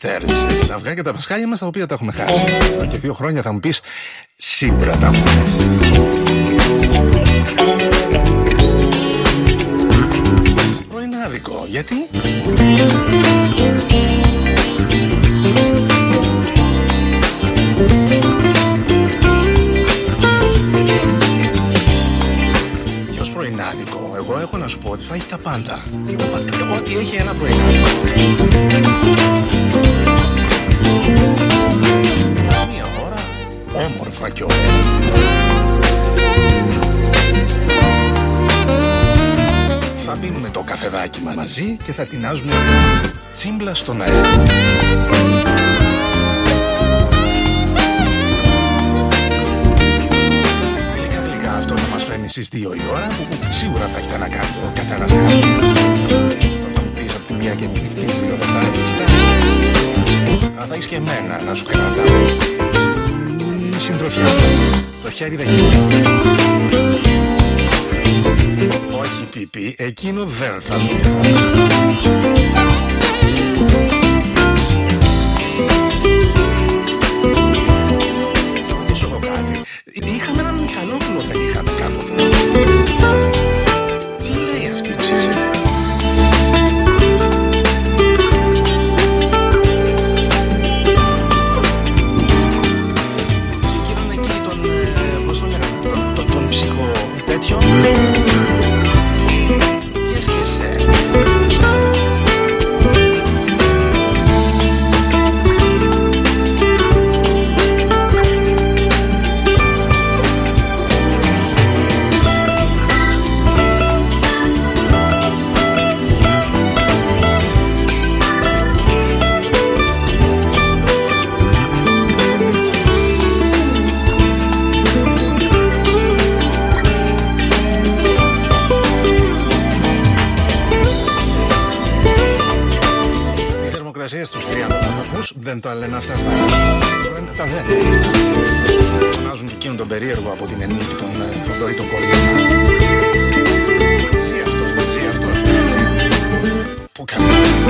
Sisters. Έτσι, τα αυγά και τα πασχάλια μας τα οποία τα έχουμε χάσει. Και 2 χρόνια θα μου πεις, σίγουρα τα έχουμε χάσει. Πρωινάδικο, γιατί? Και ως πρωινάδικο, εγώ έχω να σου πω ότι θα έχει τα πάντα. Ό,τι έχει ένα πρωινάδικο. Μια ώρα όμορφα και ωραία. Θα πίνουμε το καφεδάκι μας μαζί και θα τεινάζουμε τσίμπλα στον αέρα. Γλυκά αυτό θα μας φέρνει στις 2 η ώρα, που σίγουρα θα έχετε να κάνετε ο καθένας κάτι. Θα μου πεις από τη μία και τις 2 δεν θα έχεις. Αλλά θα έχεις και εμένα να σου κρατάω συντροφιά. Το χέρι δεν γίνει. Όχι πιπί, εκείνο δεν θα σου πει. Θα ρωτήσω εγώ κάτι. Είχαμε έναν Μιχαλόπουλο, δεν είχαμε κάποτε? Τι λέει αυτή η ψυχή? Εκείνον εκεί τον, πώς το λέγανε, τον ψυχο τέτοιο. Στους 30 βαθμούς δεν τα λένε αυτά στα... Τα λένε. Φωνάζουν και εκείνον τον περίεργο από την Ενίκη, τον Θοδωρή τον Κοριώνα. Ζει αυτός, δεν ζει αυτός. Πού κάνει?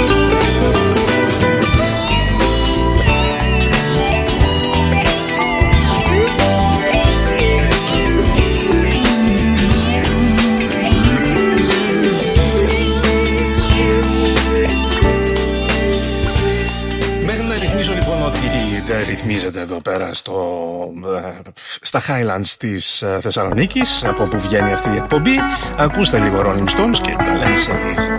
Ρυθμίζεται εδώ πέρα στα Highlands της Θεσσαλονίκης, από όπου βγαίνει αυτή η εκπομπή. Ακούστε λίγο Rolling Stones και τα λέμε σε λίγο.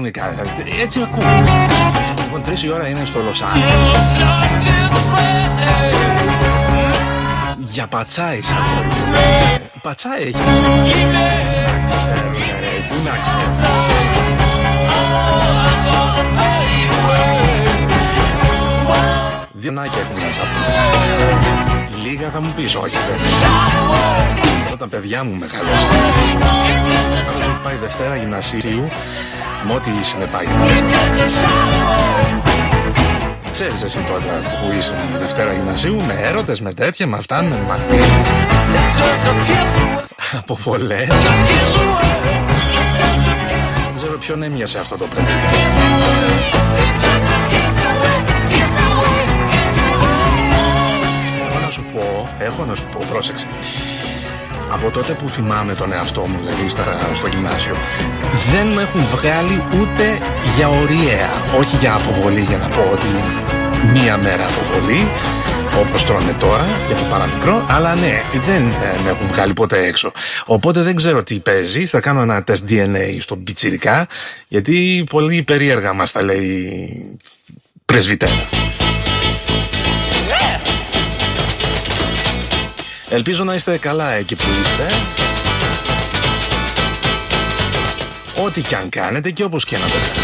κανονικά. Έτσι ακούω. Λοιπόν, 3 η ώρα είναι στο Λος Άντζελες. Για πατσάι σαν χωρίς. Πατσάι έχει. Πού να ξέρω. Δύο νάκια έχουν να θα πούμε. Λίγα θα μου πεις, όχι βέβαια. Όταν παιδιά μου μεγαλώσαν. Έχει πάει Δευτέρα γυμνασίου με ό,τι συνεπάγεται. Ξέρεις εσύ τότε που είσαι Δευτέρα γυμνασίου, με έρωτες, με τέτοια, με αυτά, με μαθήματα, αποβολές. Δεν ξέρω ποιον έμοιασε αυτό το παιδί. Έχω να σου πω, πρόσεξε. Από τότε που θυμάμαι τον εαυτό μου, δηλαδή στο γυμνάσιο, δεν με έχουν βγάλει ούτε για ωριαία. Όχι για αποβολή, για να πω ότι μία μέρα αποβολή, όπως τρώνε τώρα, για το παραμικρό, αλλά ναι, δεν με έχουν βγάλει ποτέ έξω. Οπότε δεν ξέρω τι παίζει, θα κάνω ένα τεστ DNA στον πιτσιρικά, γιατί πολύ περίεργα μας τα λέει πρεσβυτέρα. Ελπίζω να είστε καλά εκεί που είστε. Ό,τι κι αν κάνετε και όπως και να το κάνετε.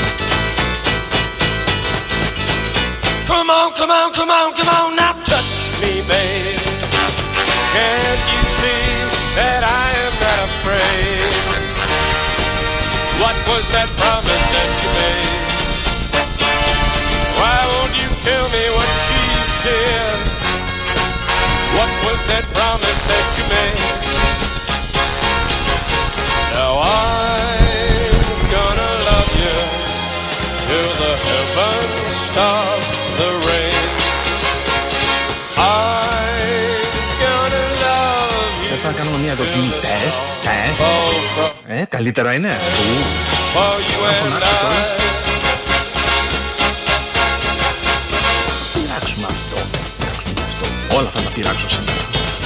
Come on, come on, come on, come on, now touch me, babe. Can't you see that I am not afraid? What was that promise that you made? Why won't you tell me what she said? What was that promise that you made? Now I'm gonna love you till the heavens stop the rain. I'm gonna love you. Θα κάνουμε μια δοκιμή τεστ. Καλύτερα είναι. For you and I. Πειράξουμε αυτό. Όλα θα τα πειράξω σήμερα.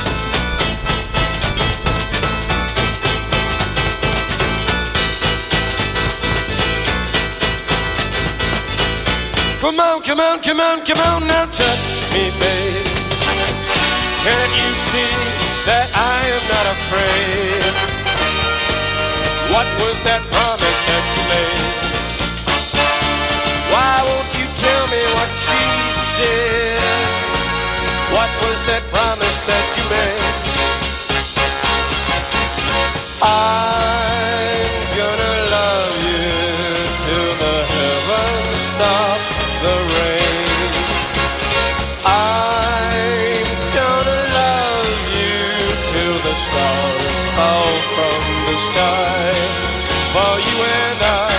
Come on, come on, come on, come on, now touch me, babe. Can't you see that I am not afraid? What was that promise that you made? Why won't you tell me what she said? What was that promise that you made? I'm gonna love you till the heavens stop the rain. I'm gonna love you till the stars fall from the sky for you and I.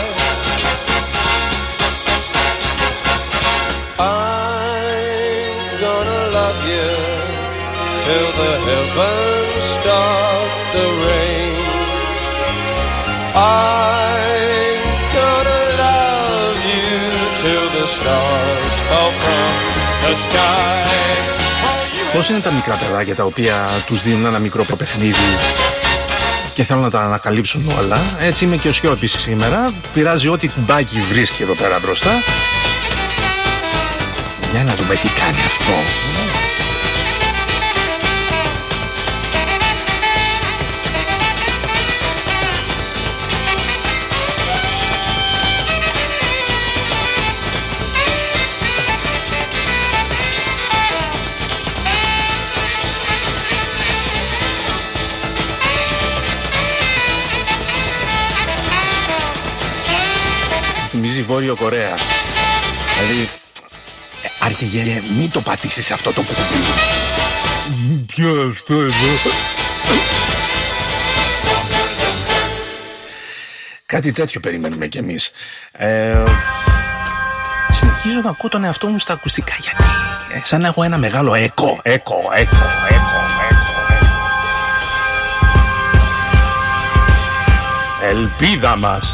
I'm gonna love you till the heavens stop the rain. I'm gonna love you till the stars fall from the sky. Πώς είναι τα μικρά παιδάκια τα οποία τους δίνουν ένα μικρό παιχνίδι και θέλουν να τα ανακαλύψουν όλα? Έτσι είμαι και ο Σιώπης σήμερα. Πειράζει ό,τι κουμπάκι βρίσκει εδώ πέρα μπροστά. Για να δούμε τι κάνει αυτό. Θυμίζει Βόρειο Κορέα. Δηλαδή, αρχηγέ, μην το πατήσεις αυτό το κουμπί. Ποιο αυτό εδώ? Κάτι τέτοιο περιμένουμε κι εμείς. Συνεχίζω να ακούω τον εαυτό μου στα ακουστικά. Γιατί σαν να έχω ένα μεγάλο έκο. Ελπίδα μας.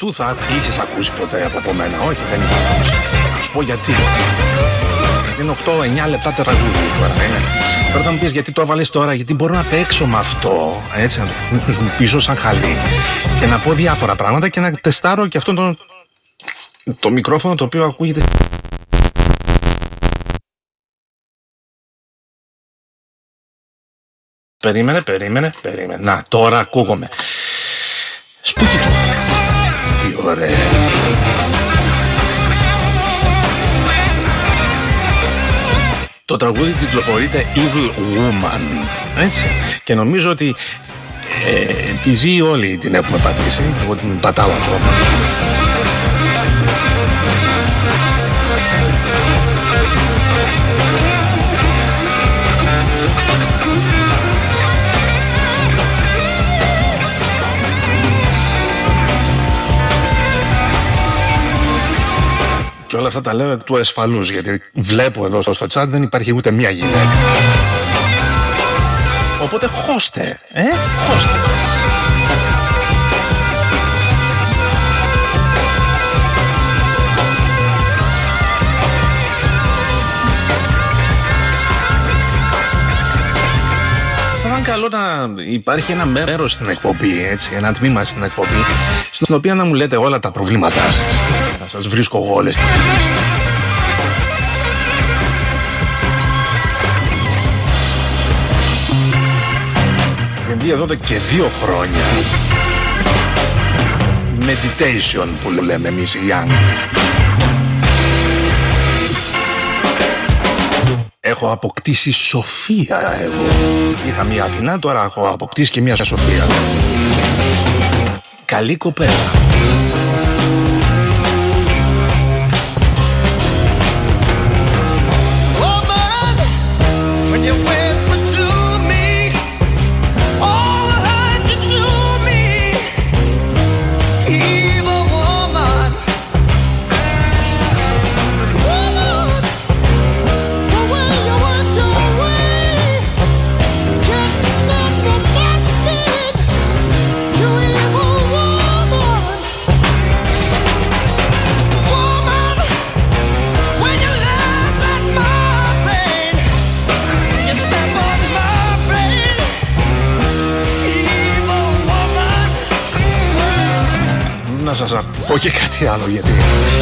του θα είχες ακούσει ποτέ από μένα? Όχι, δεν είχες ακούσει. Θα σου πω γιατί. Γιατί είναι 8-9 λεπτά τραγούδι τώρα. Τώρα θα μου πεις γιατί το έβαλες τώρα, γιατί μπορώ να παίξω με αυτό, έτσι, να το χρησιμοποιήσω σαν χαλί και να πω διάφορα πράγματα και να τεστάρω και αυτό το μικρόφωνο το οποίο ακούγεται. Περίμενε. Να, τώρα ακούγομαι. Spooky Tooth. Τι ωραία. Το τραγούδι τιτλοφορείται Evil Woman. Έτσι. Και νομίζω ότι επειδή όλοι την έχουμε πατήσει, εγώ την πατάω ακόμα. Και όλα αυτά τα λέω του ασφαλούς, γιατί βλέπω εδώ στο chat δεν υπάρχει ούτε μία γυναίκα. Οπότε χώστε, χώστε. Θα ήταν καλό να υπάρχει ένα μέρος στην εκπομπή, έτσι, ένα τμήμα στην εκπομπή, στην οποία να μου λέτε όλα τα προβλήματά σας. Να σας βρίσκω εγώ όλες τις λύσεις. Γιατί εδώ και 2 χρόνια meditation που λέμε εμείς οι young. Έχω αποκτήσει σοφία εγώ. Είχα μία Αθηνά, τώρα έχω αποκτήσει και μία σοφία. Καλή κοπέλα. Να σας πω και κάτι άλλο, γιατί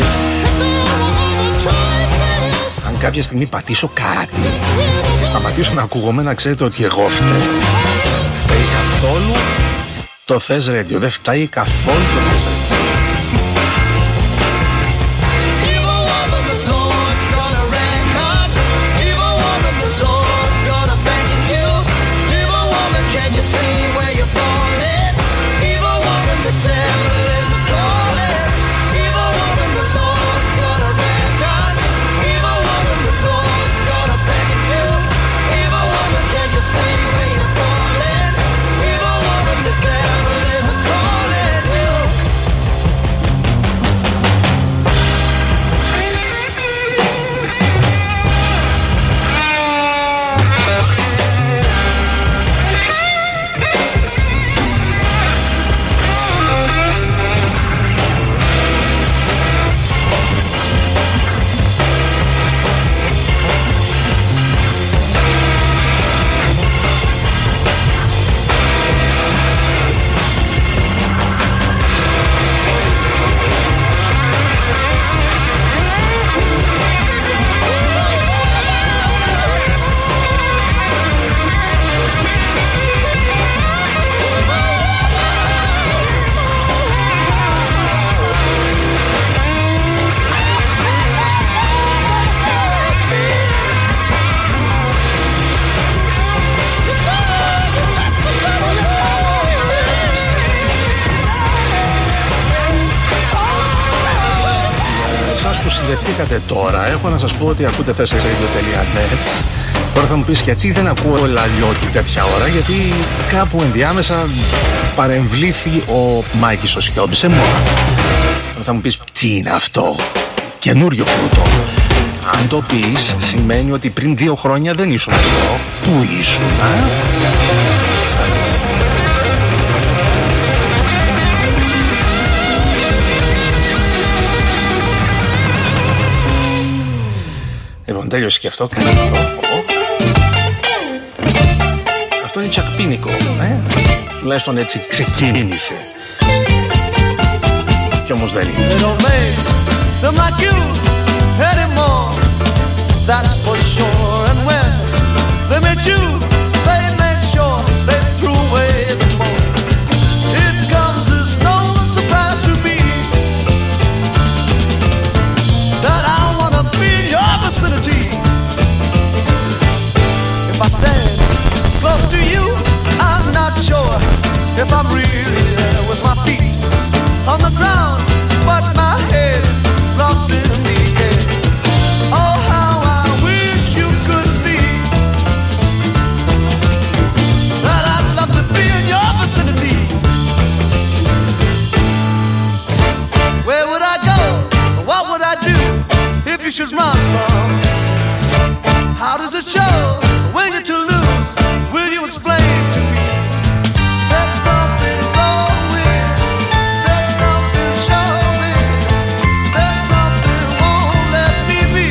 αν κάποια στιγμή πατήσω κάτι και σταματήσω να ακούγομαι, να ξέρετε ότι εγώ φταίω. Φταίει καθόλου το Θες Radio, δεν φταίει καθόλου το Θες Radio. Συνδεθήκατε τώρα, έχω να σας πω ότι ακούτε thesradio.net. Τώρα θα μου πεις γιατί δεν ακούω Λαλιώτη τέτοια ώρα, γιατί κάπου ενδιάμεσα παρεμβλήθη ο Μάικης ο Σιόμπης σε μόνα. Θα μου πεις τι είναι αυτό, καινούριο φρούτο. Αν το πεις σημαίνει ότι πριν 2 χρόνια δεν ήσουν εδώ. Πού ήσουν, τέλειωσε και αυτό, κάνει αυτό. Αυτό είναι τσακπίνικο, τουλάχιστον έτσι ξεκίνησε. Κι όμως δεν είναι. They don't make them like you anymore, that's for sure. And when they met you, they made sure they threw away the more. It comes as no surprise to me that I wanna be in your vicinity. If I stand close to you, I'm not sure if I'm really there with my feet on the ground, but my head is lost in the air. Oh, how I wish you could see that I'd love to be in your vicinity. Where would I go? What would I do if you should run from? How does it show when you're to lose? Will you explain to me? There's something wrong with, there's something showing, there's something won't let me be.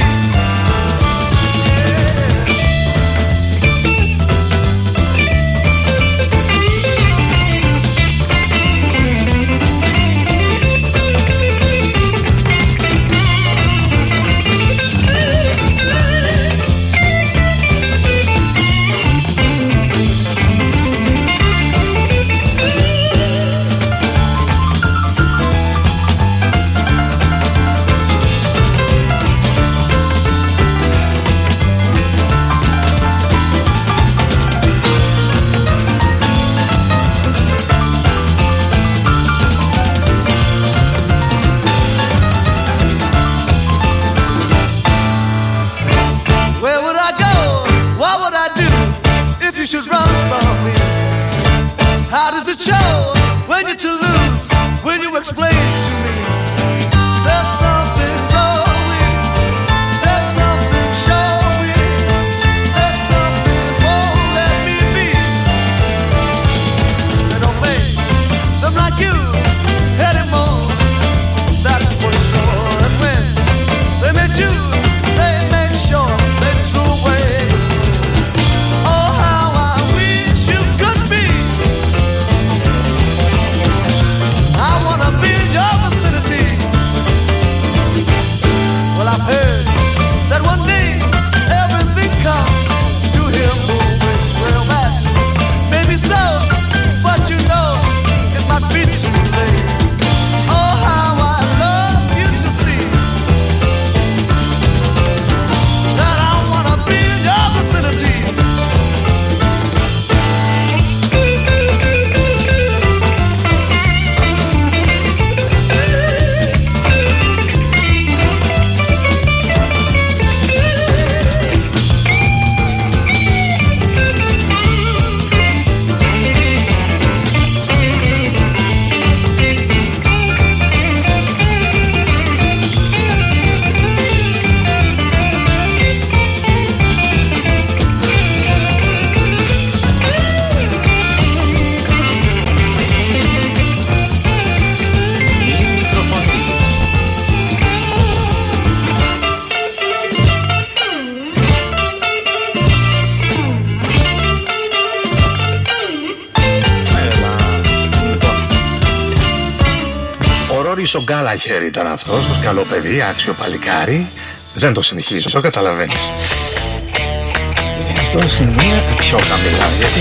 Where would I go? What would I do if you should run from me? How does it show when you're to lose? Will you explain to me? There's something wrong with, there's something showing, there's something won't let me be. They don't make them like you anymore, that's for sure. And when they met you, they made sure they threw away. Oh, how I wish you could be. I wanna be in your vicinity. Well, I've heard that one day everything comes to him who waits. Well, that may be so, but you know it might be too late. Oh, how I love you to see that I wanna be in your vicinity. Ο Γκάλαχερ ήταν αυτός, το καλό παιδί, άξιο παλικάρι. Δεν το συνεχίζω, το καταλαβαίνεις. Αυτό είναι πιο χαμηλά, γιατί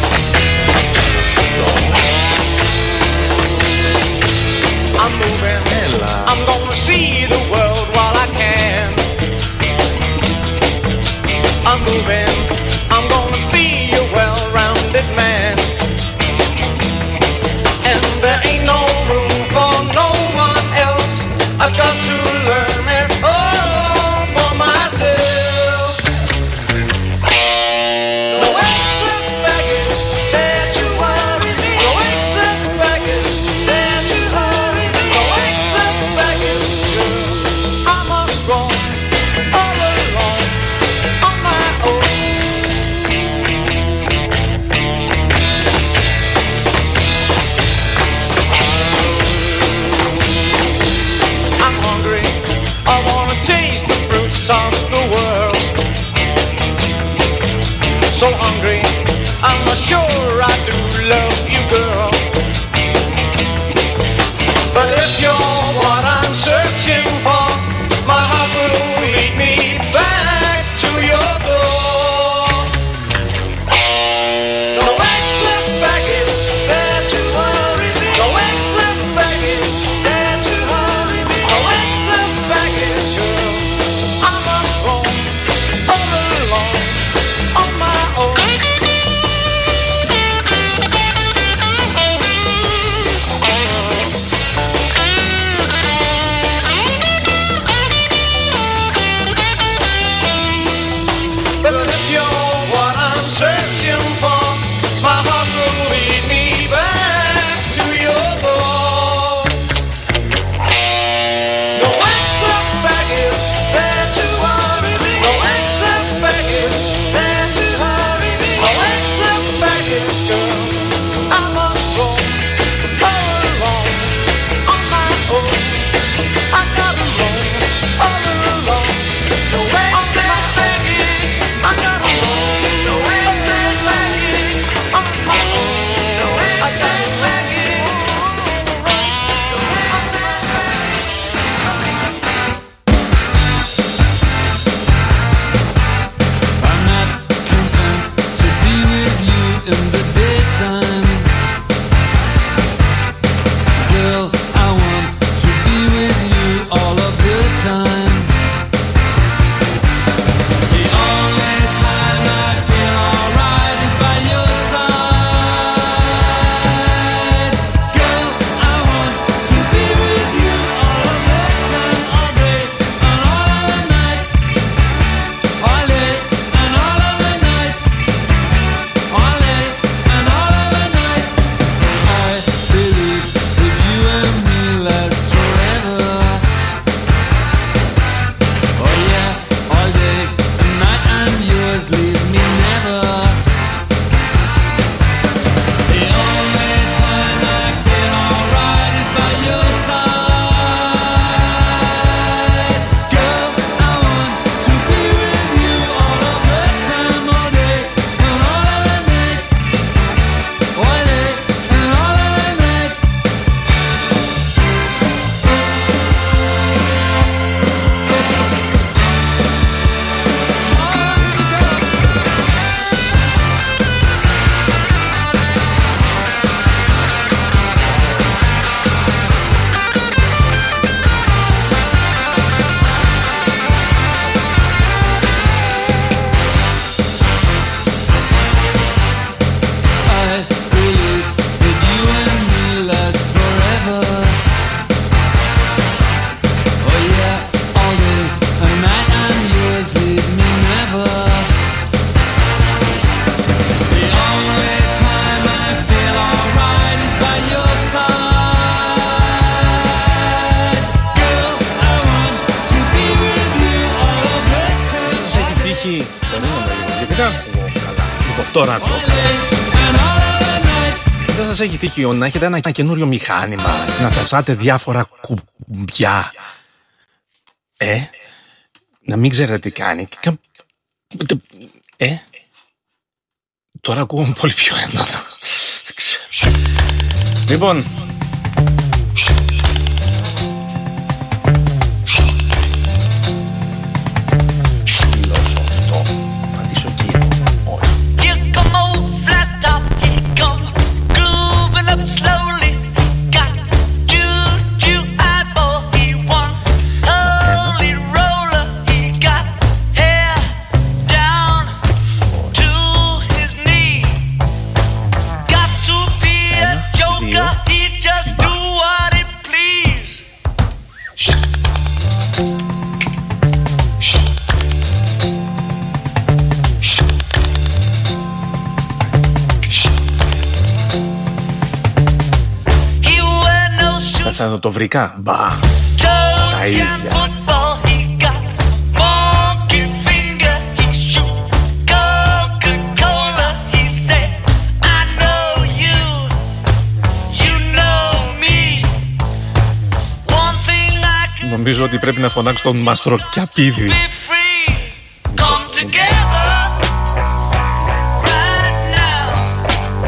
I'm moving, I'm gonna see the world while I can. I'm moving, I'm gonna be a well-rounded man. And there ain't no room for no one else. I've got to learn it all for myself. No extras baggage sure I do love you, girl. But if you're what I'm searching for, my heart will lead me back to your door. No excess baggage there to hurry me. No excess baggage there to hurry me. No excess baggage, girl. I must roam all alone on my own. But if you're what I'm searching for, my heart will lead me back to your door. No excess baggage there to hurry me. No excess baggage there to hurry me. No excess baggage, girl. I must roam all alone on my own. I gotta roam all alone. No excess baggage. I gotta roam. No excess baggage on my own. No excess baggage. No excess baggage. I'm not content to be with you in the daytime. Girl, I want to be with you all of the time. The only time I feel alright is by your side. Girl, I want to be with you all of the time, all day and all of the night. All day and all of the night. All day and all of the night. I believe that you and me last forever. Oh yeah, all day and night I'm yours, leave me never. The only time I feel alright is by your side. Girl, I want to be with you all of the time, all day and all of the night. All day and all of the night. I believe that you and me last forever. Oh yeah, all day and night I'm yours, leave me never. The only time I feel alright is by your side. Girl, I want to be with you all of the time. Σας έχει τύχει, δεν είναι λίγο, γιατί δεν ακούω καλά. Λοιπόν, τώρα ακούω All καλά. day and all of the night. Δεν σας έχει τύχει να έχετε ένα καινούριο μηχάνημα, να πεσάτε διάφορα κουμπιά, να μην ξέρετε τι κάνει. Τώρα ακούω πολύ πιο έντονα. Δεν ξέρω. Λοιπόν, στυλώσω αυτό. Πατήσω εκεί. Όχι. Here come old flat top, he come grooving up slowly. Got juju eyeball, he one holy roller. He got hair down to his knee. Got to be a joker, he just do what he please. He wear no shoes. Κάτσα να το βρήκα. Μπα. Toe ίδια. jam football, he got monkey finger, he shoot Coca-Cola, he say, I know you, you know me. One thing I can Νομίζω ότι πρέπει να φωνάξω τον Μαστροκιαπίδη. be free, come together right now.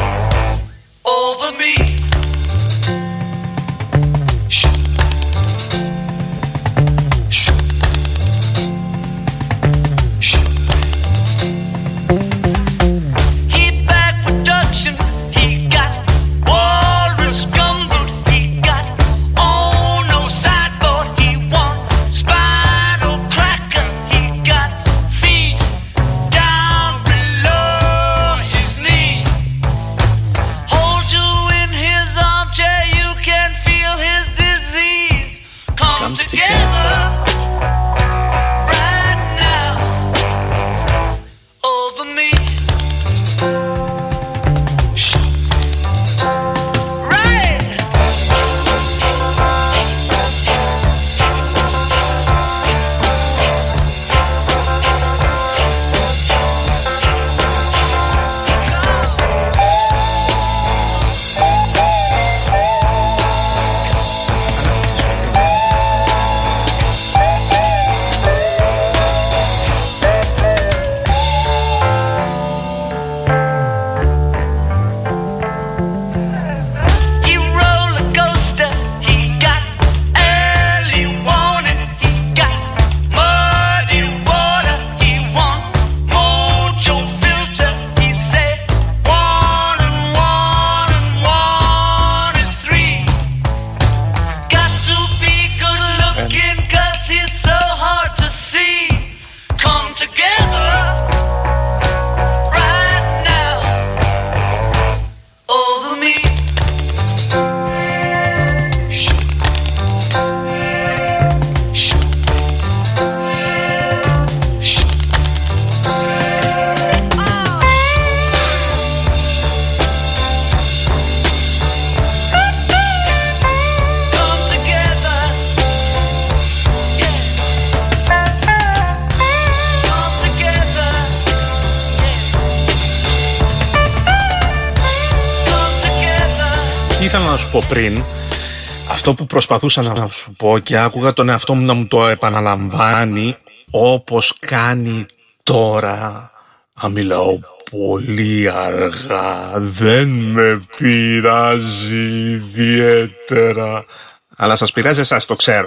ήθελα να σου πω πριν, αυτό που προσπαθούσα να σου πω και άκουγα τον εαυτό μου να μου το επαναλαμβάνει όπως κάνει τώρα. Αν μιλάω πολύ αργά, δεν με πειράζει ιδιαίτερα. Αλλά σας πειράζει εσάς, το ξέρω.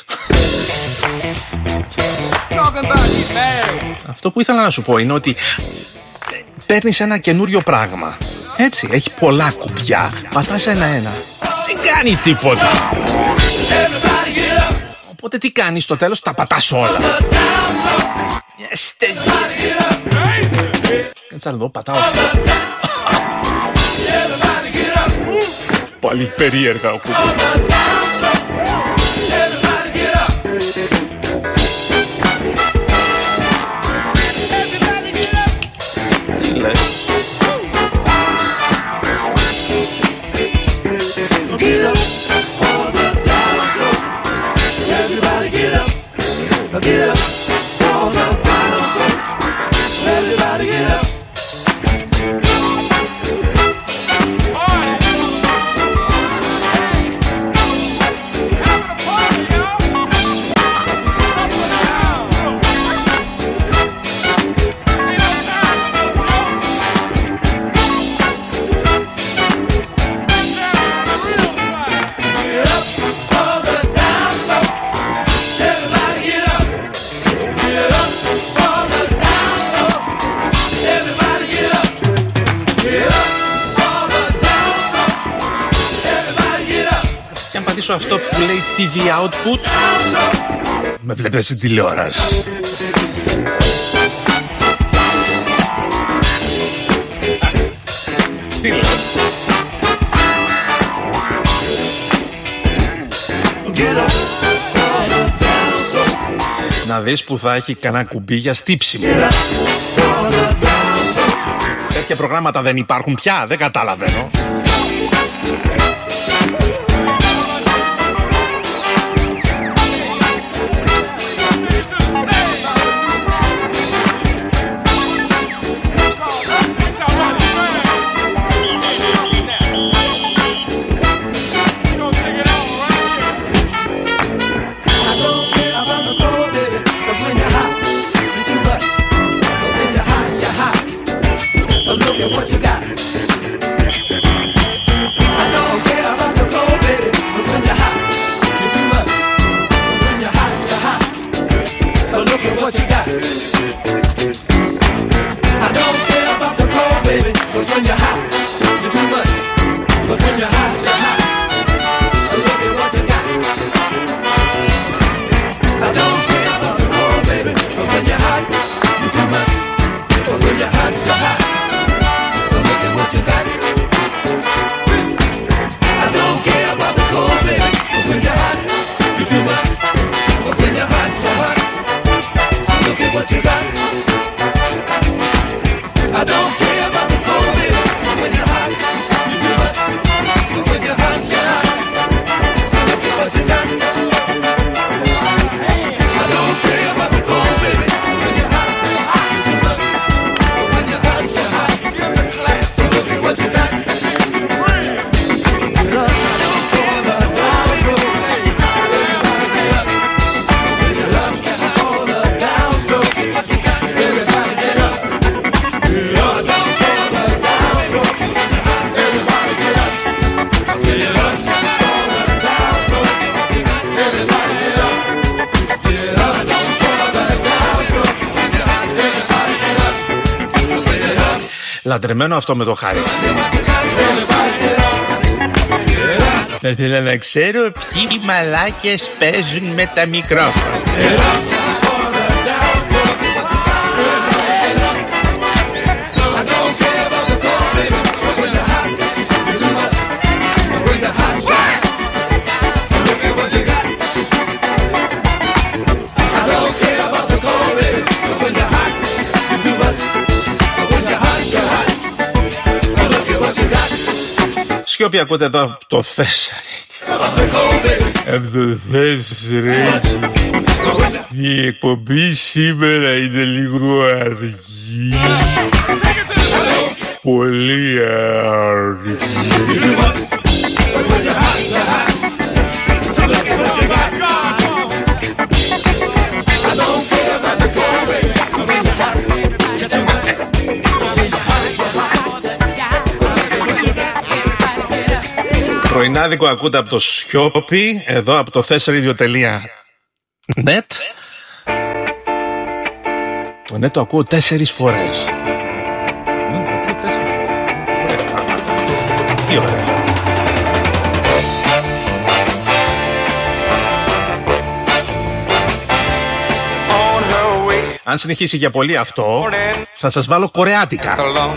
Αυτό που ήθελα να σου πω είναι ότι παίρνεις ένα καινούριο πράγμα. Έτσι, έχει πολλά κουμπιά. Πατάς ένα-ένα. Δεν κάνει τίποτα. Οπότε τι κάνεις στο τέλος, τα πατάς όλα. Κάτσε εδώ, πατάω. Πάλι περίεργα ο κουμπί. Τι λες? Αυτό που λέει TV output. Με βλέπετε στην τηλεόραση. Τι λες? Να δεις που θα έχει κανένα κουμπί για στύψιμο. Τέτοια προγράμματα δεν υπάρχουν πια, δεν καταλαβαίνω. Λατρεμένο αυτό με το Χάρη. Θα ήθελα να ξέρω ποιοι μαλάκες παίζουν με τα μικρόφωνα. Σιώπη, ακούτε εδώ το Θέσσαρι. Από το Θέσσαρι. Η εκπομπή σήμερα είναι λίγο αργή. Πολύ αργή. Πρωινάδικο ακούτε από το Σιώπη, εδώ από το thesradio.net. Το net το ακούω 4 φορές. Τι ωραία. Αν συνεχίσει για πολύ αυτό, θα σας βάλω κορεάτικα.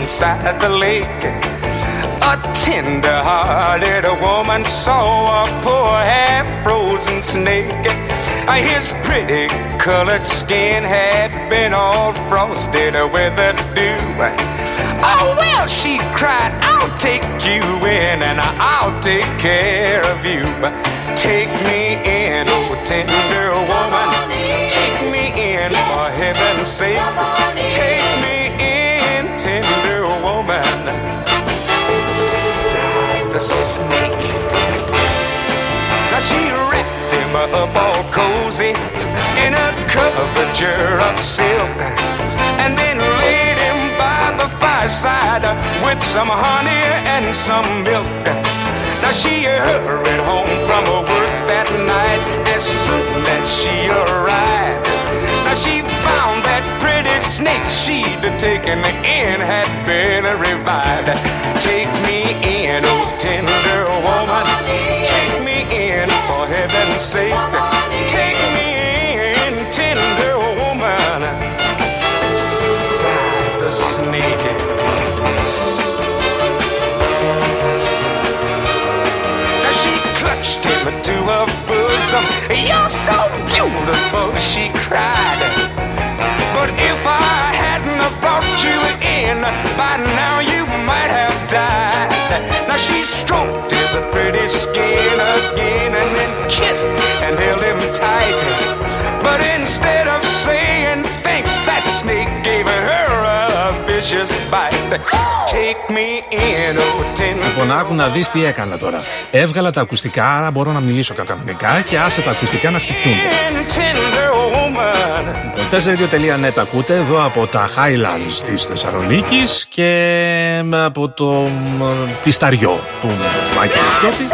A tender-hearted woman saw a poor half-frozen snake. His pretty colored skin had been all frosted with the dew. Oh, well, she cried, I'll take you in and I'll take care of you. Take me in, oh, tender woman. Take me in, for heaven's sake. Take me in, tender woman. The snake. Now she wrapped him up all cozy in a coverture of silk, and then laid him by the fireside with some honey and some milk. Now she hurried home from her work that night as soon as she arrived. Now she found that pretty snake she'd taken in had been revived. Take me in, oh tender woman. Take me in, for heaven's sake. Take me in, tender woman. Sighed the snake. Now she clutched him to her bosom. You're so beautiful, she cried. But if I hadn't have brought you in, by now you might have died. Now she stroked his pretty skin again and then kissed and held him tight. But instead of saying thanks, that snake gave her a vicious bite. Take me in, oh tender. Λοιπόν, άκου να δεις τι έκανα τώρα. Έβγαλα τα ακουστικά, άρα μπορώ να μιλήσω κανονικά και άσε τα ακουστικά να χτυπιούνται. Thesradio.net ακούτε εδώ από τα Highlands της Θεσσαλονίκης και από το πισταριό του Μάκη Σκέπη.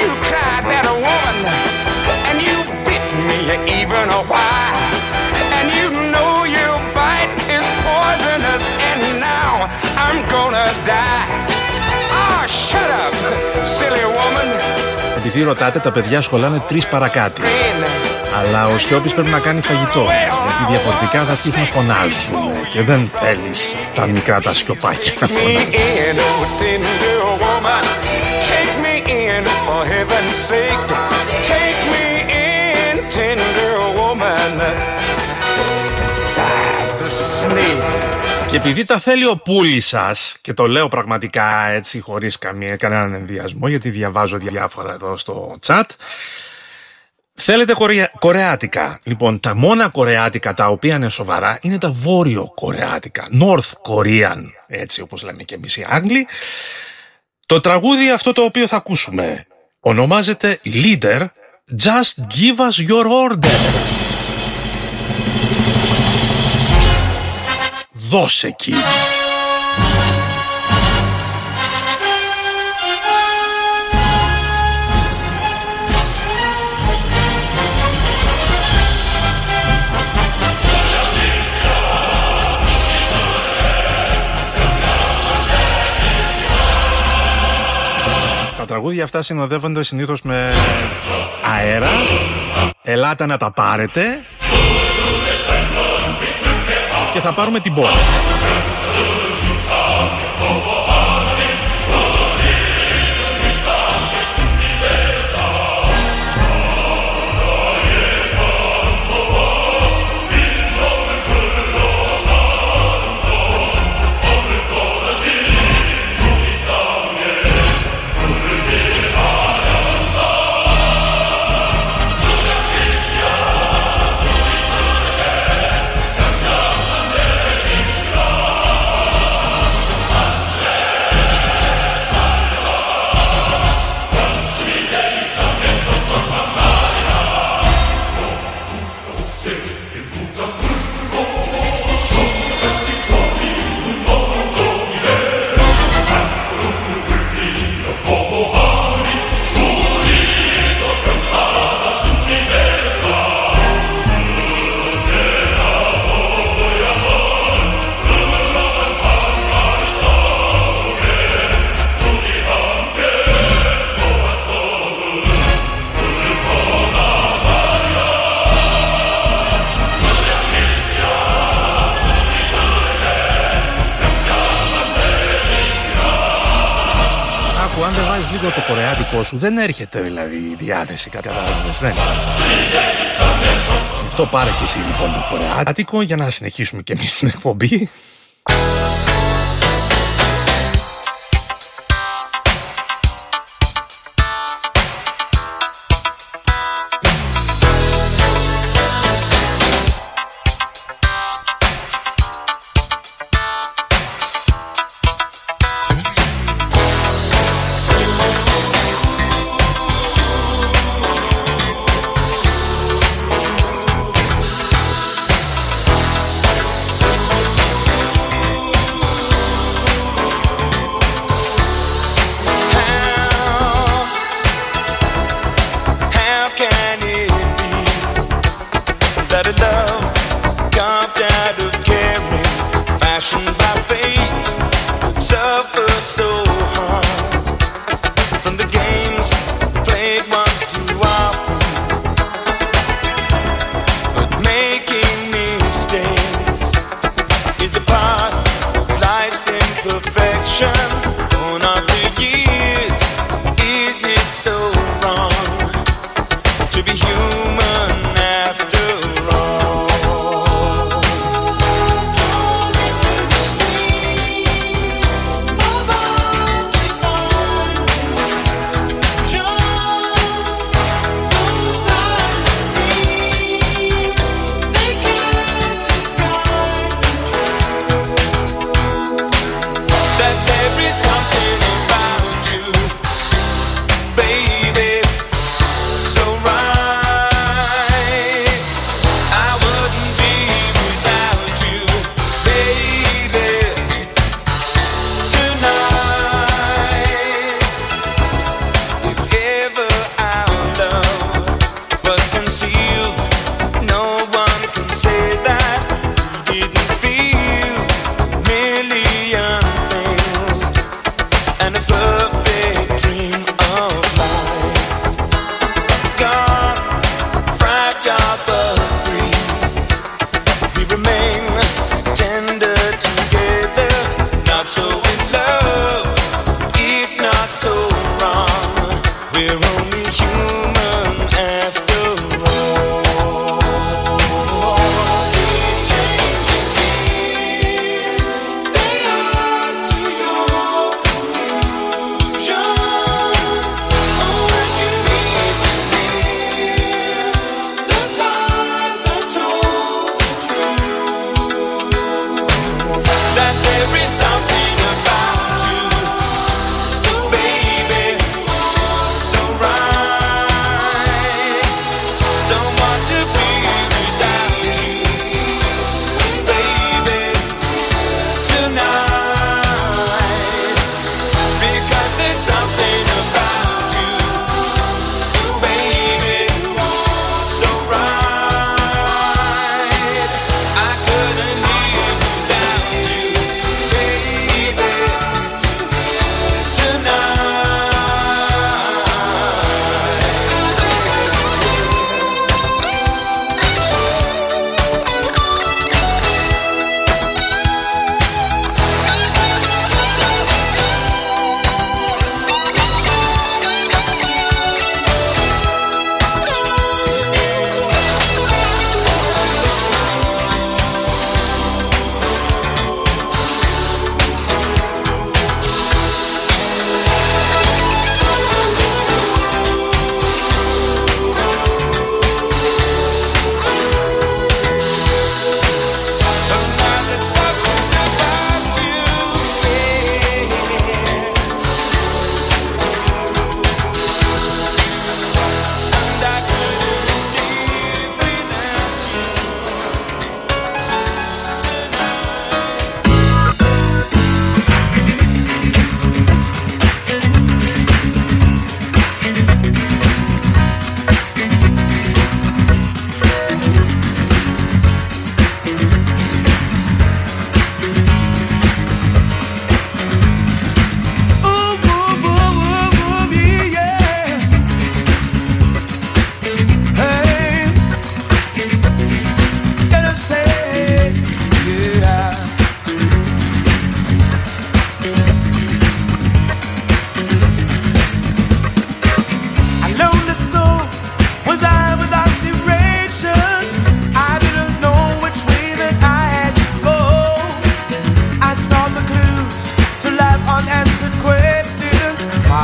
Επειδή ρωτάτε, τα παιδιά σχολάνε 3 παρακάτω. Αλλά ο Σιώπης πρέπει να κάνει φαγητό, γιατί διαφορετικά θα αρχίσουν να φωνάζουν και δεν θέλεις τα μικρά τα σιωπάκια να φωνάζουν. Και επειδή τα θέλει ο πούλης σας, και το λέω πραγματικά έτσι χωρίς κανέναν ενδιασμό, γιατί διαβάζω διάφορα εδώ στο chat, θέλετε κορεάτικα. Λοιπόν, τα μόνα κορεάτικα τα οποία είναι σοβαρά είναι τα βόρειο κορεάτικα, North Korean, έτσι όπως λέμε και εμείς οι Άγγλοι. Το τραγούδι αυτό το οποίο θα ακούσουμε ονομάζεται Leader, Just Give Us Your Order. Δώσε εκεί. Τα τραγούδια αυτά συνοδεύονται συνήθως με αέρα. Ελάτε να τα πάρετε. Και θα πάρουμε την πόλη. που αν δεν βάζεις λίγο το κορεάτικο σου δεν έρχεται δηλαδή η διάθεση, κατάλαβες, δεν. Γι' αυτό πάρε και εσύ λοιπόν το κορεάτικο για να συνεχίσουμε και εμείς την εκπομπή.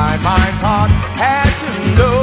my mind's heart had to know.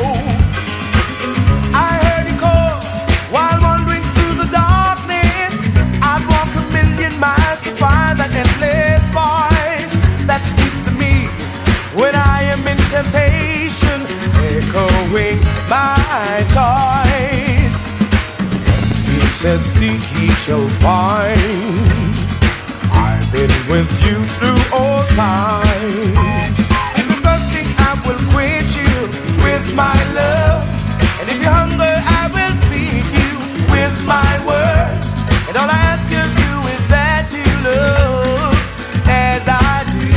I heard you call while wandering through the darkness. I'd walk 1,000,000 miles to find that endless voice that speaks to me when I am in temptation, echoing my choice. He said, seek ye shall find. I've been with you through all times. If you're thirsty, I will quench you with my love. And if you're hungry, I will feed you with my word. And all I ask of you is that you love as I do.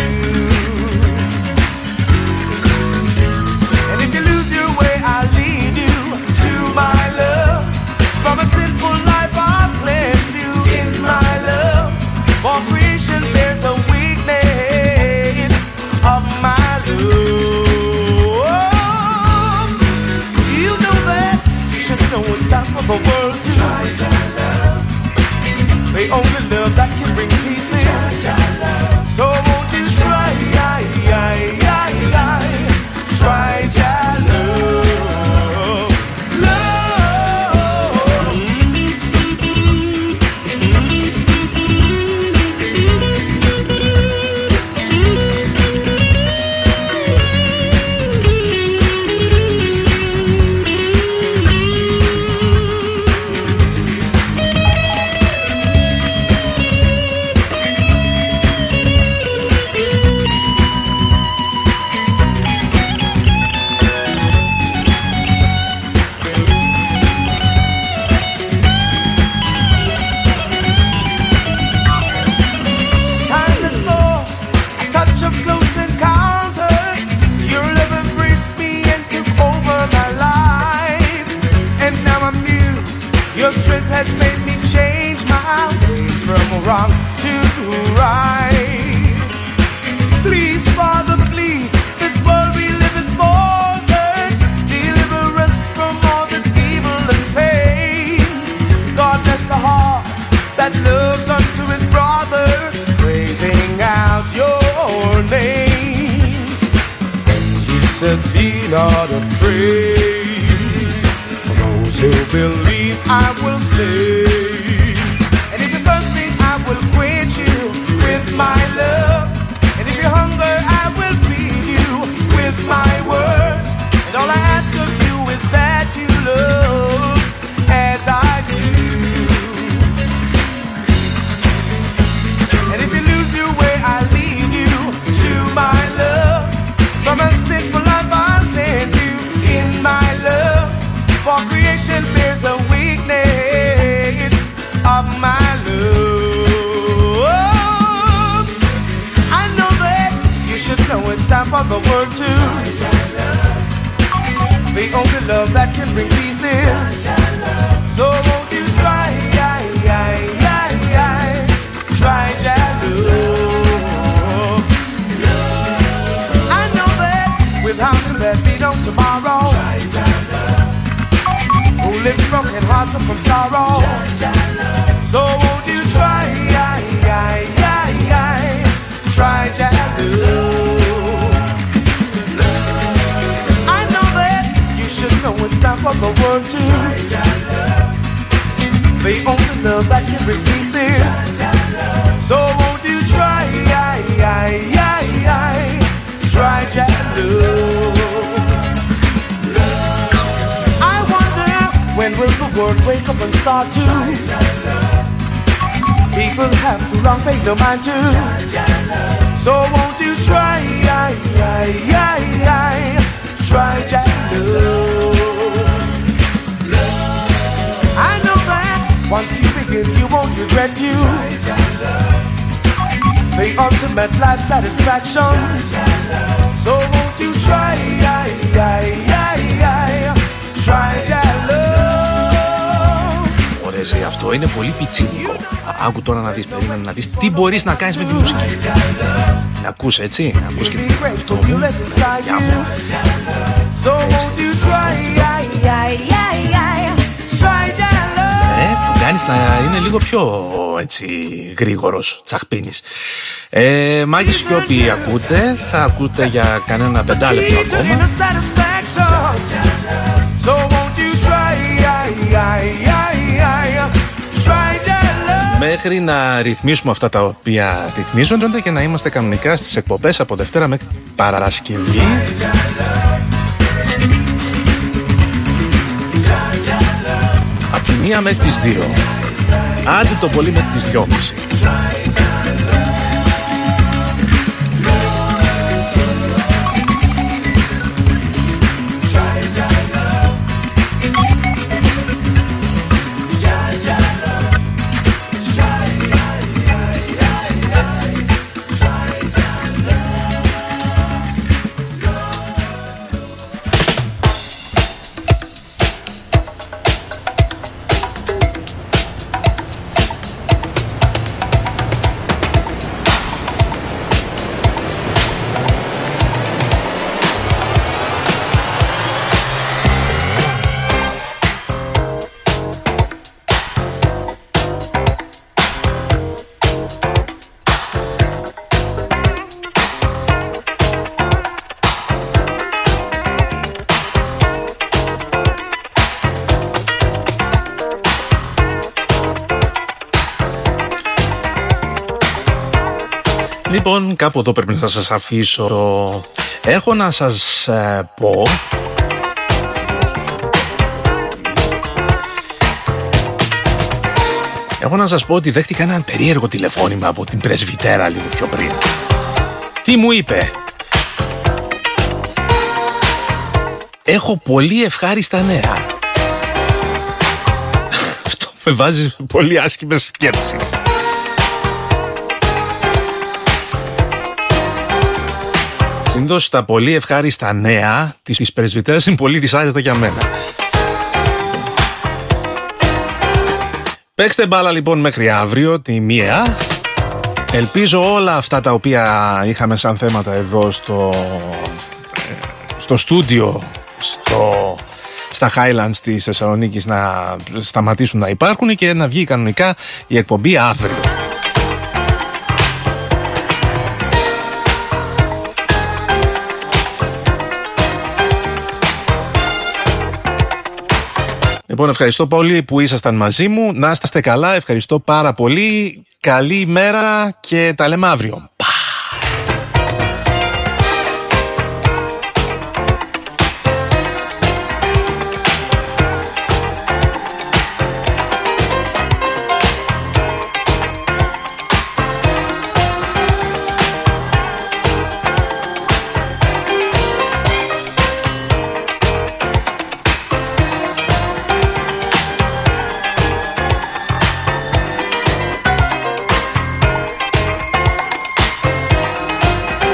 And if you lose your way, I'll lead you to my love. From a sinful life, I'll cleanse you in my love. For creation bears a weakness of my love. You know that, you should know it's time for the world to try love. The only love that can bring peace in. So won't you try, try love. Your strength has made me change my ways from wrong to right. Please, Father, please, this world we live is faltered. Deliver us from all this evil and pain. God bless the heart that loves unto his brother, praising out your name. And he said, be not afraid. To believe I will save. And if you're thirsty, I will quench you with my love. And if you're hungry, I will feed you with my word. And all I ask of you is that you love as I do. And if you lose your way, I'll lead you to my love. From a sinful life, I'll cleanse you in my love. For creation bears a weakness of my love. I know that you should know it's time for the world to the only love that can bring peace is. So won't you try love. I know that without him there'd be no tomorrow. Who lives broken hearts and from sorrow. So won't you try love. I know that you should know it's time for the world to the only love that can bring peace is. So won't you try love. When will the world wake up and start to? People have too long paid no mind to. So won't you try love. I know that once you begin, you won't regret you. The ultimate life satisfaction. So won't you try love. Εσύ, αυτό είναι πολύ πιτσίνικο. Άκου τώρα να δεις, περίμενε να δεις τι μπορείς να κάνεις με τη μουσική. Να ακούς έτσι, να ακούς και αυτό μου. Το κάνει κάνεις να είναι λίγο πιο έτσι γρήγορος τσαχπίνης. Μάγη Σιώπη ακούτε, θα ακούτε για κανένα 5 λεπτό ακόμα. Μέχρι να ρυθμίσουμε αυτά τα οποία ρυθμίζονται και να είμαστε κανονικά στις εκπομπές από Δευτέρα μέχρι Παρασκευή. Από τη 1 μέχρι τις 2. Άντε το πολύ μέχρι τις 2:30. Λοιπόν, κάπου εδώ πρέπει να σας αφήσω. Έχω να σας πω ότι δέχτηκα ένα περίεργο τηλεφώνημα από την πρεσβυτέρα λίγο πιο πριν. Τι μου είπε? Έχω πολύ ευχάριστα νέα. Αυτό με βάζει πολύ άσχημες σκέψεις. Συνήθως τα πολύ ευχάριστα νέα της πρεσβυτέρας είναι πολύ δυσάρεστα για μένα. Παίξτε μπάλα λοιπόν μέχρι αύριο τη 1. Ελπίζω όλα αυτά τα οποία είχαμε σαν θέματα εδώ στο στούντιο, στα Highlands της Θεσσαλονίκης να σταματήσουν να υπάρχουν και να βγει κανονικά η εκπομπή αύριο. Λοιπόν, ευχαριστώ πολύ που ήσασταν μαζί μου. Να είστε καλά, ευχαριστώ πάρα πολύ. Καλή ημέρα και τα λέμε αύριο.